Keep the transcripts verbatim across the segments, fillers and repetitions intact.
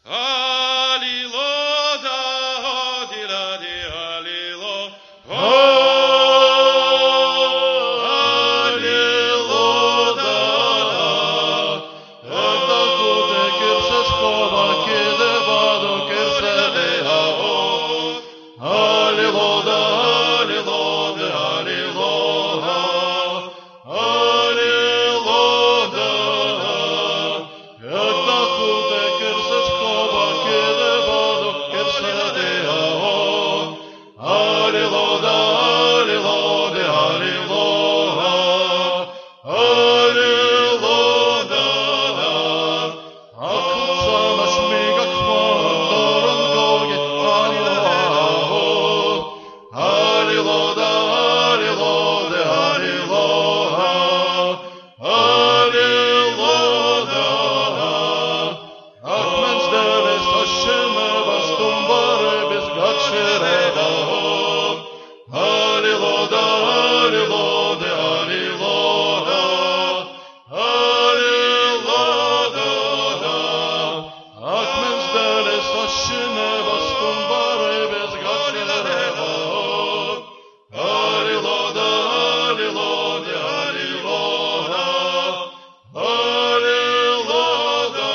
Halilo da di la di halilo. Halilo da. Enda kute kirse skova kide vado kirse de hao. Halilo da halilo de halilo ha. Halilo da. Enda kute kirse skova kide vado kirse de hao. Halilo da halilo de halilo ha. Halilo da. Akılsana şmiga kmandoron goge halilo ho. Halilo da halilo de halilo ha. Halilo da. Akmens deles taşını bastım bare biz gaçere da ho. Halilo da halilo de halilo ha. Halilo da. Akmens deles taşını bastım bare biz gaçere da ho. Halilo da halilo de halilo ha. Halilo da.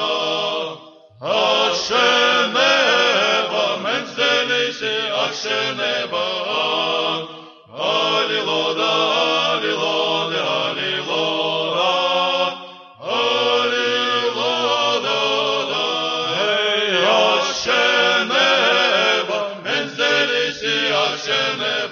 Aşeneba menzelisi aşeneba. Halilo da halilo de halilo ha. Halilo da. Hey aşeneba menzelisi aşeneba.